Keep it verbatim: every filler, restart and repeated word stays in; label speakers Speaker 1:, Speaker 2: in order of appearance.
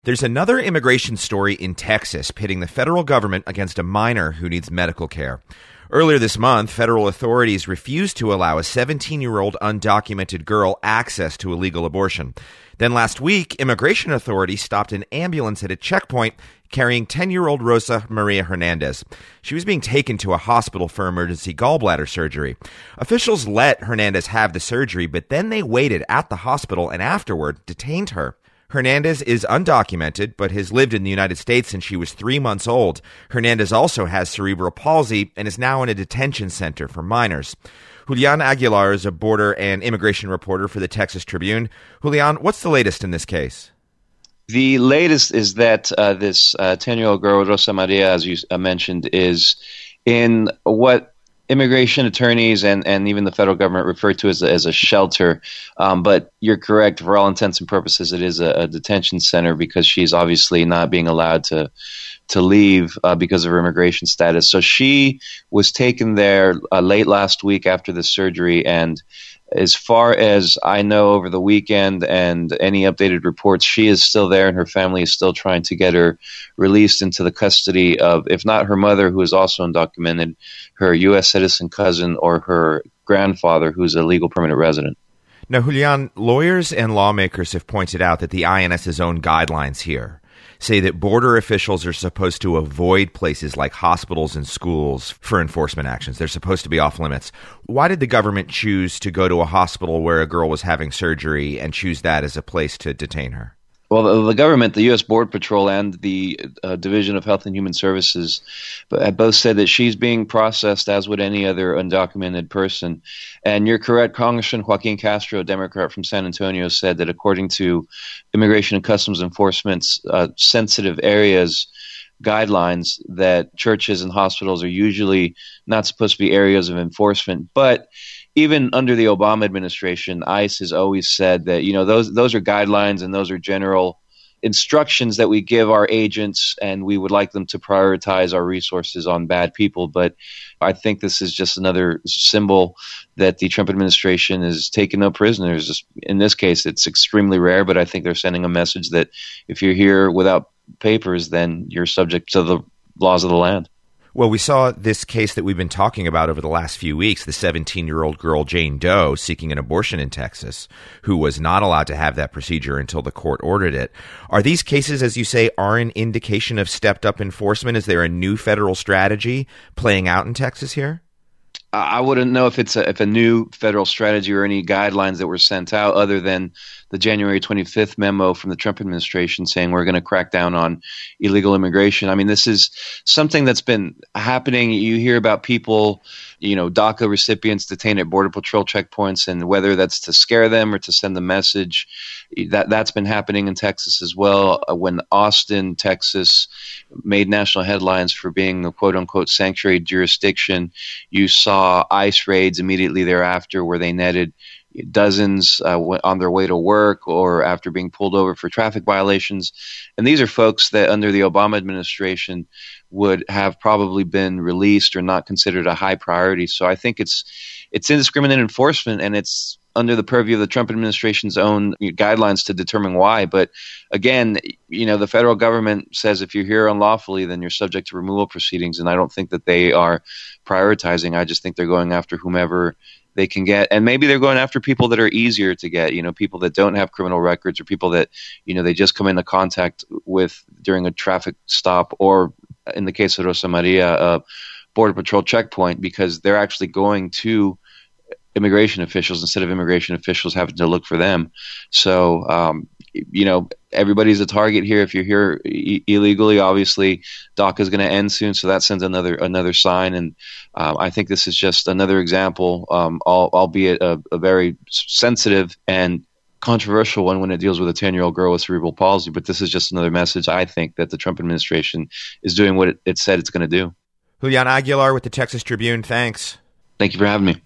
Speaker 1: There's another immigration story in Texas pitting the federal government against a minor who needs medical care. Earlier this month, federal authorities refused to allow a seventeen-year-old undocumented girl access to a legal abortion. Then last week, immigration authorities stopped an ambulance at a checkpoint carrying ten-year-old Rosa Maria Hernandez. She was being taken to a hospital for emergency gallbladder surgery. Officials let Hernandez have the surgery, but then they waited at the hospital and afterward detained her. Hernandez is undocumented, but has lived in the United States since she was three months old. Hernandez also has cerebral palsy and is now in a detention center for minors. Julian Aguilar is a border and immigration reporter for the Texas Tribune. Julian, what's the latest in this case?
Speaker 2: The latest is that uh, this uh, ten-year-old girl, Rosa Maria, as you uh, mentioned, is in what immigration attorneys and, and even the federal government refer to as a, as a shelter. Um, but you're correct. For all intents and purposes, it is a, a detention center because she's obviously not being allowed to to leave uh, because of her immigration status. So she was taken there uh, late last week after the surgery. And as far as I know, over the weekend and any updated reports, she is still there and her family is still trying to get her released into the custody of, if not her mother, who is also undocumented, her U S citizen cousin, or her grandfather, who's a legal permanent resident.
Speaker 1: Now, Julian, lawyers and lawmakers have pointed out that the INS's own guidelines here say that border officials are supposed to avoid places like hospitals and schools for enforcement actions. They're supposed to be off limits. Why did the government choose to go to a hospital where a girl was having surgery and choose that as a place to detain her?
Speaker 2: Well, the, the government, the U S Border Patrol and the uh, Division of Health and Human Services have both said that she's being processed as would any other undocumented person. And you're correct, Congressman Joaquin Castro, a Democrat from San Antonio, said that according to Immigration and Customs Enforcement's uh, sensitive areas guidelines, that churches and hospitals are usually not supposed to be areas of enforcement. But even under the Obama administration, ICE has always said that, you know, those those are guidelines and those are general instructions that we give our agents, and we would like them to prioritize our resources on bad people. But I think this is just another symbol that the Trump administration is taking no prisoners. In this case, it's extremely rare, but I think they're sending a message that if you're here without papers, then you're subject to the laws of the land.
Speaker 1: Well, we saw this case that we've been talking about over the last few weeks, the seventeen-year-old girl Jane Doe seeking an abortion in Texas, who was not allowed to have that procedure until the court ordered it. Are these cases, as you say, are an indication of stepped-up enforcement? Is there a new federal strategy playing out in Texas here?
Speaker 2: I wouldn't know if it's a, if a new federal strategy or any guidelines that were sent out other than the January twenty-fifth memo from the Trump administration saying we're going to crack down on illegal immigration. I mean, this is something that's been happening. You hear about people, you know, DACA recipients detained at Border Patrol checkpoints, and whether that's to scare them or to send the message, that that's been happening in Texas as well. When Austin, Texas, made national headlines for being a quote-unquote sanctuary jurisdiction, you saw ICE raids immediately thereafter where they netted dozens uh, on their way to work or after being pulled over for traffic violations. And these are folks that under the Obama administration would have probably been released or not considered a high priority. So I think it's it's indiscriminate enforcement, and it's under the purview of the Trump administration's own guidelines to determine why. But again, you know, the federal government says if you're here unlawfully, then you're subject to removal proceedings. And I don't think that they are prioritizing. I just think they're going after whomever they can get. And maybe they're going after people that are easier to get, you know, people that don't have criminal records or people that, you know, they just come into contact with during a traffic stop, or in the case of Rosa Maria, a Border Patrol checkpoint, because they're actually going to immigration officials instead of immigration officials having to look for them. So, um, you know, everybody's a target here. If you're here e- illegally, obviously DACA is going to end soon, so that sends another another sign. And um, I think this is just another example, um, al- albeit a, a very sensitive and controversial one when it deals with a ten-year-old girl with cerebral palsy. But this is just another message, I think, that the Trump administration is doing what it, it said it's going to do.
Speaker 1: Julian Aguilar with the Texas Tribune, thanks.
Speaker 2: Thank you for having me.